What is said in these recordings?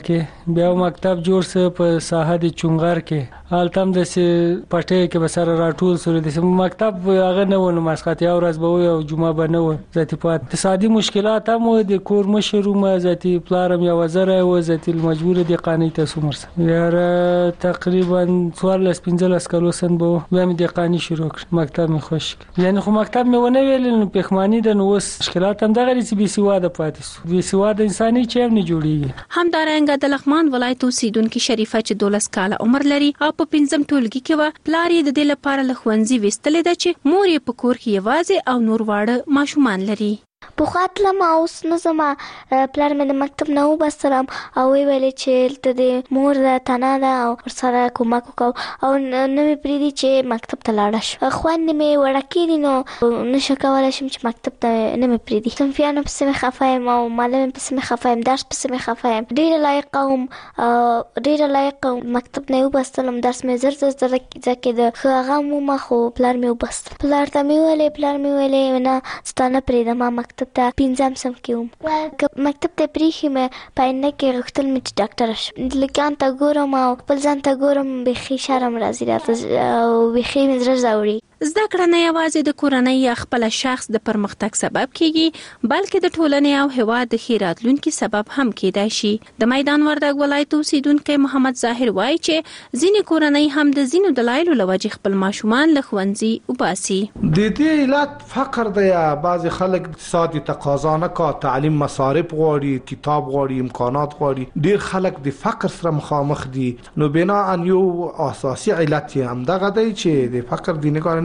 کې بیا مکتب جوړ سه په ساحه د چونغر کې حالتم د پټې کې بسره راټول سره د مکتب هغه نه ونه مسخته او ورځ به او جمعه به نه و ذاتی په اقتصادي مشکلات هم د کور مشرو ما ذاتی پلارم یا وزره و ذاتی مجبور دي قانوني تاسو مرسه یار تقریبا 14-15 کلو سن به بیا مې د قانوني شروع کړ مکتب مې خوش یعنی خو مکتب مې ونه ویل نو پخمانی د نو مشکلات هم دغه چې بي سواده پاتې سو بي سواده انساني چې هم نه جوړیږي همدارنګه د لغمان ولایت اوسیدونکو شریفه چې 12 کاله عمر لري او په 15 ټولګي کې و پلار یې د دې لپاره لخوانځي وستلې ده چې مور یې په کور کې یوازې او نور واړه ماشومان لري په خاطر ما اوس نه زما پلار مې د مکتب نه وبستلم او ویلې چې ته د مور د تنه ده او سره کومک وکاو او نو مې پریدي چې مکتب ته لاړ شم خوان مې وړکې نو نشه کولای شم چې مکتب ته نه مې پریدي صنفیانو پسې مې خفایم او معلم پسې مې خفایم درس پسې مې خفایم ډېر لایق مکتب نه وبستلم درس مې زر ځکه د هغه مو خو پلار مې وبست پلار ته مې ویلې نه ستانه پریدم مکتب ته 15 سم کېوم مکتب ته پریخي مې پاینده کې غوښتل مې چې ډاکټر شم لکان ته ګورم او خپل ځان ته ګورم بېخي شرم راځي راته او بېخي مې زړه ځاوړي زده کړه نه یوازې د کورنۍ یا خپل شخص د پرمختګ سبب کیږي بلکې د ټولنې او هیواد د ښه راتلونکي سبب هم کېدای شي د میدان وردګ ولایت اوسیدونکو محمد ظاهر وایي چې ځینې کورنۍ هم د ځینو دلایلو له وجې خپل ماشومان له ښوونځي وباسي د دې علت فقر دی بعض خلک اقتصادي تقاضا نه کا تعلیم مصارف غواړي کتاب غواړي امکانات غواړي ډیر خلک د فقر سره مخامخ دي نو بنا ان یو اساسي علت هم دغه دی چې د فقر د نه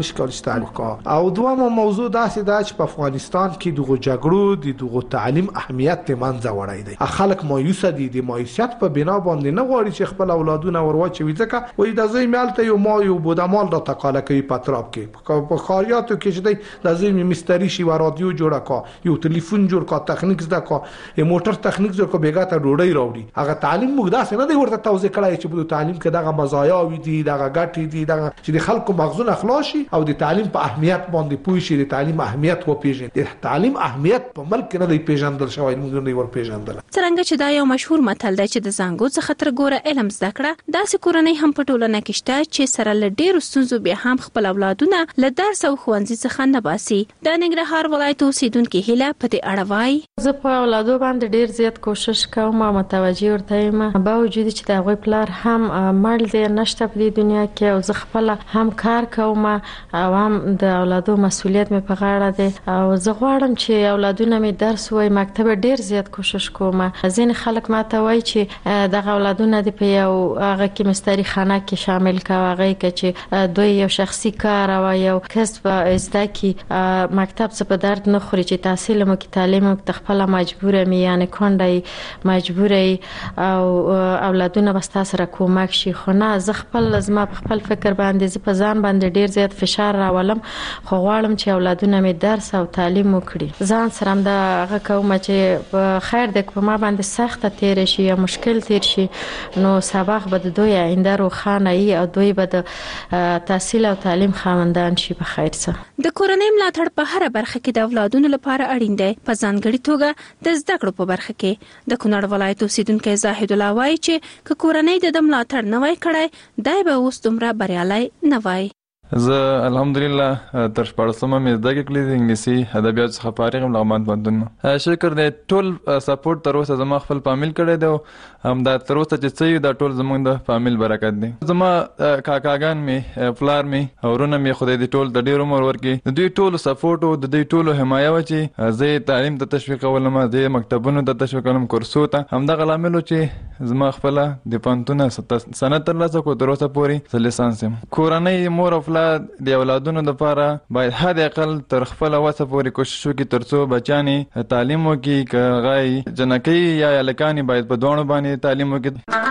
او دوامه موضوع داسې ده چې په افغانستان کې دغه جګړو دغه تعلیم اهمیت ته منځ وړای دی خلک مایوس دي د مایوسیت په بنا باندې نه غواړي چې خپل اولادونه ورواچوي ځکه وایي د زوی مالته یو بودامال د تقاله کوي پاتراب کې په خاریاتو کې چې دی د زوی مستری شي و رادیو جوړه کا یو ټلیفون جوړ کا تخنیک زده کا موټر تخنیک جوړ کا بیګه ته ډوډۍ راوړي هغه تعلیم موږ داسې نه دی ورته توضیح کړای چې په تعلیم کې دغه مزایا وي دي دغه ګټې دي دغه چې د خلکو مغزونه خلاصي او د تعلیم په اهمیت باندې پوه شي د تعلیم اهمیت و پیژني د تعلیم اهمیت په ملک نه دی پیژندل شوی موږ نه ور پیژندل څنګه چې دا یو مشهور متل دی چې د زنګو څخه تر ګوره علم زده کړه داسې کورنۍ هم په ټولنه کې شته چې سره له ډېرو ستونزو بیا هم خپل اولادونه له درس او ښوونځي څخه نه باسي د ننګرهار ولایت اوسیدونکو هیله په دې اړه وایي زه په اولادو باندې ډېر زیات کوشش کوم او متوجه ورته یم با وجود چې د هغوی پلار هم مړ دی نشته په دې دنیا کې او زه خپل هم کار کوم او هم د اولادو مسؤلیت مې په غاړه دی او زه غواړم چې اولادونه مې درس وای مکتب ډیر زیات کوشش کوم ځین خلک ماته وای چې دغه اولادونه د په یو هغه کې مستری خانه کې شامل کا هغه کې چې دوی یو شخصي کار او یو کسب زده کی مکتب څخه په درد نه خوري چې تحصیل مو کې تعلیم مو خپل مجبوره مې یعنی کونډه مجبوره او اولادونه بس تاسو را کومک شي خو نه زه خپل زما خپل فکر باندې زه په ځان باندې ډیر زیات فشار راولم خو غواړم چې اولادونه مې درس او تعلیم وکړي ځان سره هم دا هغه کوم چې خیر د په ما باندې سخت تیر شي یا مشکل تیر شي نو سبق به د دوی آینده روښانه وي او دوی به د تحصیل او تعلیم خاوندان شي په خیر سره د کورنۍ ملاتړ په هر برخه کې د اولادونو لپاره اړین دی په ځانګړي توګه د زده کړو په برخه کې د کونړ ولایت اوسیدونکو زاهد الله وایي چې کورنۍ د ملاتړ نه وای کړای دای به اوس دومره بریالي نه وای زه الحمدلله تر شپږمه مې زده کړې د انګلیسي ادبیات څخه فارغ یم لغمان پوهنتون شکر دې ټول سپورټ تر اوسه زما خپل فامیل کړی دی هم دا تر اوسه چې څه دا ټول زموږ د فامیل برکت دی زما کاکاګان مې پلار مې ورونه مې خدای دې ټول د ډېر عمر ورکړي د دوی ټولو سپورټ او د دوی ټولو حمایه و چې زه تعلیم ته تشویقولم زه مکتبونو ته تشویقولم کورسو ته همدغه لامل چې زما خپل د پوهنتون سند ترلاسه کړو تر اوسه پورې لیسانس یم کورنۍ مور او د اولادونو لپاره باید حد اقل تر خپل وسه پورې کوشش وکړي ترڅو بچانی تعلیم وکړي کغای جنکی یا الکانی باید په دوه باندې تعلیم وکړي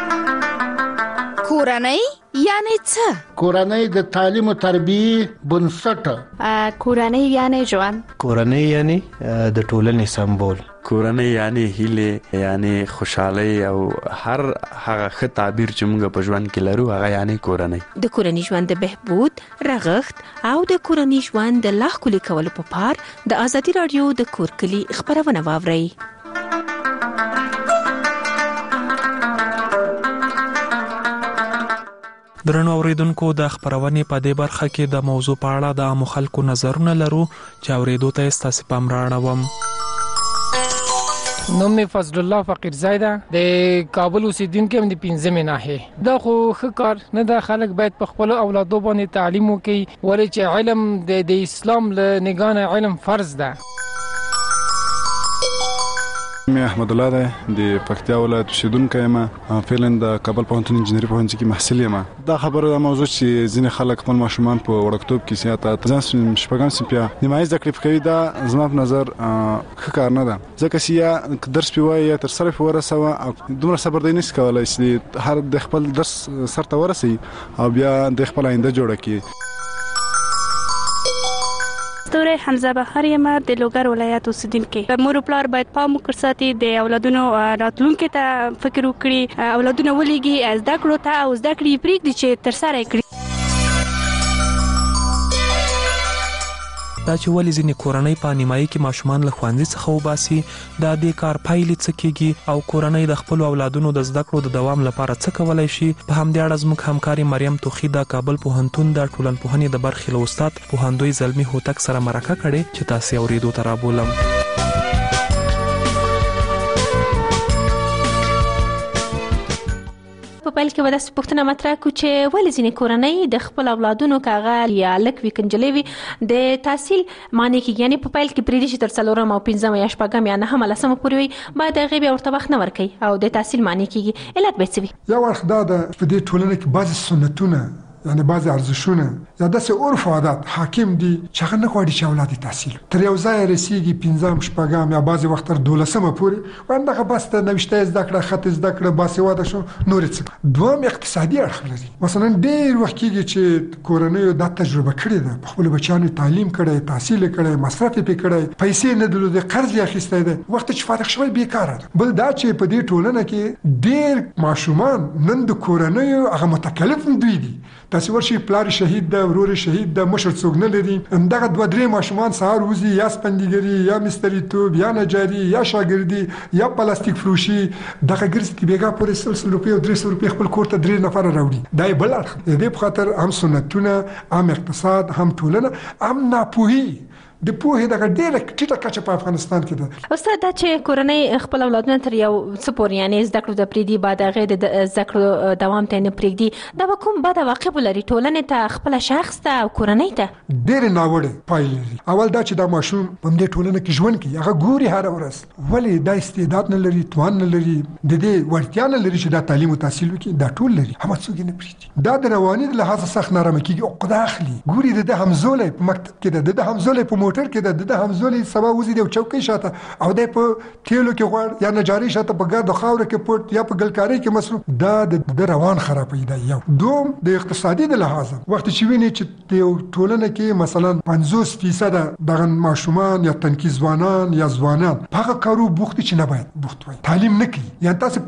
کورنۍ یعنی څه کورنۍ د تعلیم او تربیه بنسټ کورنۍ یعنی ژوند کورنۍ یعنی د ټولنې سمبول کورنۍ یعنی هیله یعنی خوشحالي او هر هغه ښه تعبیر چې موږ په ژوند کې لرو هغه یعنی کورنۍ د کورنۍ ژوند د بهبود رغښت او د کورنۍ ژوند د لا ښکلي کولو په پار د ازادي رادیو د کورکلي خبرونه واورئ درنو اوریدونکو د خبرونې په دې برخه کې د موضوع په اړه د عامو خلکو نظرونه لرو چې اوریدو ته ستاسو پام راړوم. نوم می فضل الله فقیر زیده د کابل اوسیدونکو د 15 ناحیه. دا خو ښه کار نه ده. خلک باید په خپل اولادو باندې تعلیم وکړي ولې چې علم د اسلام له نگاه علم فرض ده. مې احمد الله ده د پکتیا ولایت اوسیدونکی یم. فعلا د کابل پوهنتون انجینری پوهنځي کې محصل یم. دا خبره د موضوع چې ځینې خلک خپل ماشومان په وړکتوب کې سیاته ځان شپږم صنف نیمایي زده کړې کوي، دا زما په نظر ښه کار نه ده. ځکه چې یا درس پې وایي یا تر سره پې ورسوه او دومره صبر دی نشي کولی چې هر د خپل درس سر ته ورسوي او بیا د خپل آینده جوړه کړي. ستوری حمزه بهر یم د لوګر ولایت اوسیدونکی. مور او پلار باید پام وکړي ساتي د اولادونو راتلونکي ته فکر وکړي، اولادونه ولېږي زده کړو ته او زده کړې پرېږدي چې تر سره یې کړي. دا چې ولې ځینې کورنۍ په نیمایي کې ماشومان له ښوونځي څخه وباسي، دا د کار پایلې څه کیږي او کورنۍ د خپلو اولادونو د زده کړو د دوام لپاره څه کولی شي. په همدې اړه زموږ همکاري مریم توخي د کابل پوهنتون د ټولنپوهنې د برخې له استاد پوهندوی زلمي هوتک سره مرکه کړې چې تاسې اورېدو ته رابولم. په پیل کې وداسې پوښتنه مطرح کړو چې ولې ځینې کورنۍ د خپل اولادونو کاغه یا لک وي کنجلې وي د تحصیل معنی کې، یعنی په پیل کې پرېږدي چې تر 4 او 5 یا 6 یا 9 لسمه پورې وي، باید هغې بیا ورته وخت نه ورکوي او د تحصیل معنی کېږي. علت به څه وي؟ یو اړخ دا ده په دې ټولنه کې بعضې سنتونه یعنی بعضې ارزښونه یا داسې عرف و عادات حاکم دي چې هغه نه غواړي چې اولاد یې تحصیل تر یو ځایه رسېږي 15 شپږم یا بعضې وخت تر 12مه پورې وایي دغه بس ته نوشته یې زده کړه، خط یې زده کړه، باسواده شو، نور یې څه. دوهم اقتصادي اړخ لري. مثلا ډېر وخت کېږي چې کورنیو دا تجربه کړې ده، په خپلو بچیانو تعلیم کړی، تحصیل یې کړی، مصرف یې پرې کړی، پیسې نه درلودې، قرض یې اخیستی دی، وخت چې فارغ شوی بېکاره ده. بل دا چې په دې ټولنه کې ډېر ماشومان نن د کورنیو هغه متکلف دوی دي. تاسې ورشي پلار شهید ده، ورور شهید ده، مشر څوک نه لري، همدغه 2-3 ماشومان سهار وځي یا سپندګري یا مستریتوب یا نجاري یا شاګردي یا پلاستیک فروشي، دغه ګرځي چې بیګا پورې 100 روپۍ او 300 روپۍ خپل کور ته 3 نفر راوړي. دا یې بل اړخ د دې په خاطر هم سنتونه، هم اقتصاد، هم ټولنه، هم ناپوهي د پوهې دغه ډېره ټیټه کچه په افغانستان کې ده. استاد دا چې کورنۍ خپل اولادونه تر یو څه پورې یعنی زده کړو ته پرېږدي، بعد هغې د زده کړو دوام ته یې نه پرېږدي، دا به کوم بد عواقب ولري ټولنې ته، خپله شخص ته او کورنۍ ته؟ ډېرې ناوړې پایلې لري. اول دا چې دا ماشوم په همدې ټولنه کې ژوند کوي، هغه ګوري هره ورځ ولې دا استعداد نه لري، توان نه لري، د دې وړتیا نه لري چې دا تعلیم او تحصیل وکړي، دا ټول لري، هم څوک یې نه پرېږدي. دا د رواني د لحاظه سخت نارامه کېږي، عقده اخلي. ګوري د ده همزولی په مکتب کې ده، د ده همزولی په موټر کې ده، د ده همزولی سبا وزي دی چوکۍ شاته او د په تیلو کې غوړ یا نجاري شاته په ګرد خاور کې پټ یا په ګلکاري کې مصروف، دا د روان خرابوي. دا یو. دوم د اقتصادي د لحاظه وخت چې ویني چې د یو ټولنه کې مثلا 50% دغه ماشومان یا تنکي ځوانان یا ځوانان په هغه کارو بوخت چې نه باید بوخت وي، تعلیم نه کوي، یعنی تاسو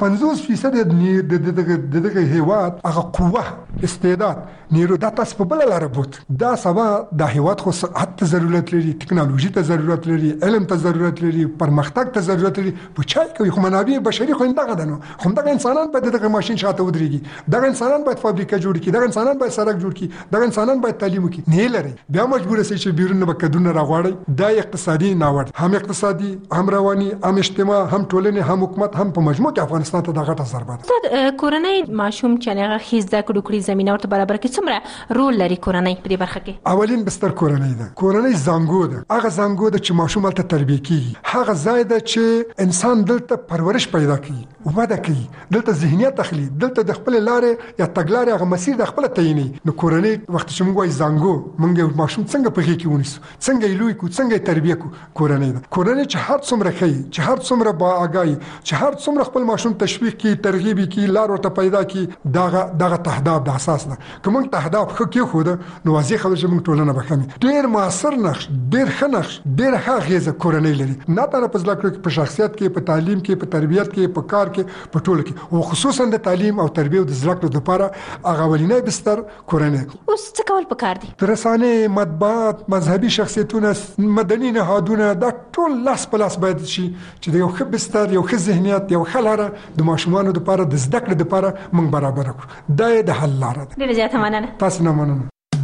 50% د دغه هیواد هغه قوه، استعداد، نیرو دا تاسو په بل لار بوت. دا سبا د هیواد خو صحت ته ضرورت لري، ټکنالوژي ته ضرورت لري، علم ته ضرورت لري، پرمختګ ته ضرورت لري. په چای کوي خو منابع بشري خو دغه ده نو، خو دغه انسانان باید دغه ماشين شاته ودرېږي، دغه انسانان باید فابریکه جوړ کړي، دغه انسانان باید سړک جوړ کړي، دغه انسانان باید تعلیم وکړي. نه لري بیا مجبور سي چې بیرون به کډونه راغواړي. دا اقتصادي ناوړ، هم اقتصادي، هم رواني، هم اجتماع، هم ټولنه، هم حکومت، هم په مجموع کې افغانستان ته دغه ضربه ده. کورنۍ ماشوم چې هغه خیز د کډوکړي زمينه ورته برابر کې څومره رول لري کورنۍ په دې برخه کې؟ اولین بستر کورنۍ ده. کورنۍ زنګو ده، هغه زنګو ده چې ماشوم ته تربیه کیږي، هغه ځای ده چې انسان دلته پرورش پیدا کوي، وده کوي، دلته ذهنیت اخلي، دلته د خپل لارې یا تګلارې هغه مسیر د خپل تعیني. نو کورنۍ وخت چې موږ وایي زنګو، موږ ماشوم څنګه په کې ونیسو، څنګه یې لوی کو، څنګه یې تربیه کو. کورنۍ ده. کورنۍ چې هر څومره کوي، چې هر څومره با آگاهي، چې هر څومره خپل ماشوم تشویق کی، ترغیب کی، لار ورته پیدا کی، دغه تهداب د اساس ده. کوم تهداب خو کې خو ده نو واضح خبره چې موږ ټولنه بخښمه. ډیر موثر نقش، ډېر ښه نقش ډېر ښه اغیزه کورنۍ لري نه تر په زده کړو کې په شخصیت کې په تعلیم کې په تربیت کې په کار کې په ټولو کې او خصوصا د تعلیم او تربیت د زده کړو لپاره هغه ولینې بستر کورنۍ. اوس څه کول پکار دي؟ رسانې، مطبوعات، مذهبي شخصیتونه، مدني نهادونه دا ټول لاس په لاس باید شي چې د یو ښه بستر، یو ښه ذهنیت، یو ښه لاره د ماشومانو لپاره د زده کړې لپاره موږ برابر کړو. دا د حل لاره ده. ډېره زیاته مننه. تاسو نه مننه.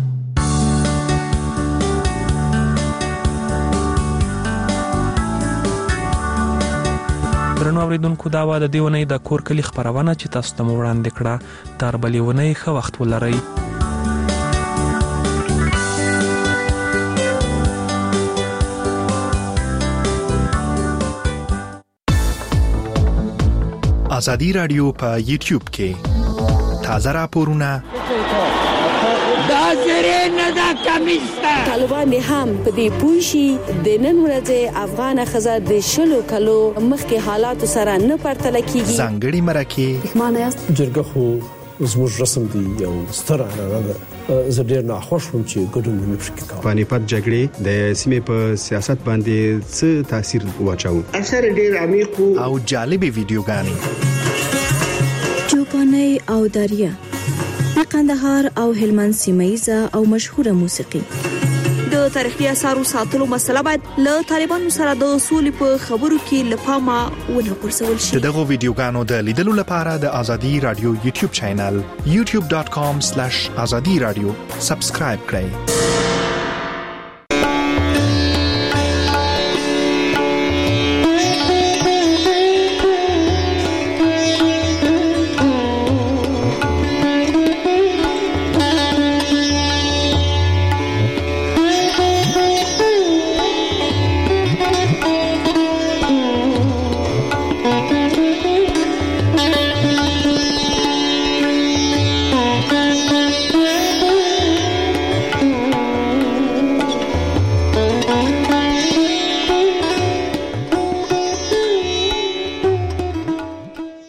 درنو اوریدونکو دا و د دې ونې د کور کلي خپرونه چې تاسو ته مو وړاندې کړه. تر بلې ونې ښه وخت ولرئ. ازادي رادیو په یوټیوب کې تازه راپورونه دا زری نه دا کمیسته طالبان هم په دې پوښي د نن ورځې افغان خزه د شلو کلو مخکې حالات سره نه پرتل کیږي. ځانګړي مرکه معنی است جرګه خو زموږ رسم دی یو ستر عنعنه ده. زه ډېر ناخوښ وم چې ګډون مې نشو کوي. پانیپت جګړې د سیمې په سیاست باندې څه تاثیر واچاو؟ اثر ډېر عمیق او جالب ویډیوګانې چوپاني او دریا د قندهار او هلمند سیمایزه او مشهوره موسیقي. د تاریخي اثارو ساتلو مسله باید له طالبانو سره د اصول په خبرو کې لپاره ونه پرسول شي. دغه ویډیوګانو د لیدلو لپاره د ازادي رادیو یوټیوب چینل youtube.com/azadi radio سبسکرایب کړئ.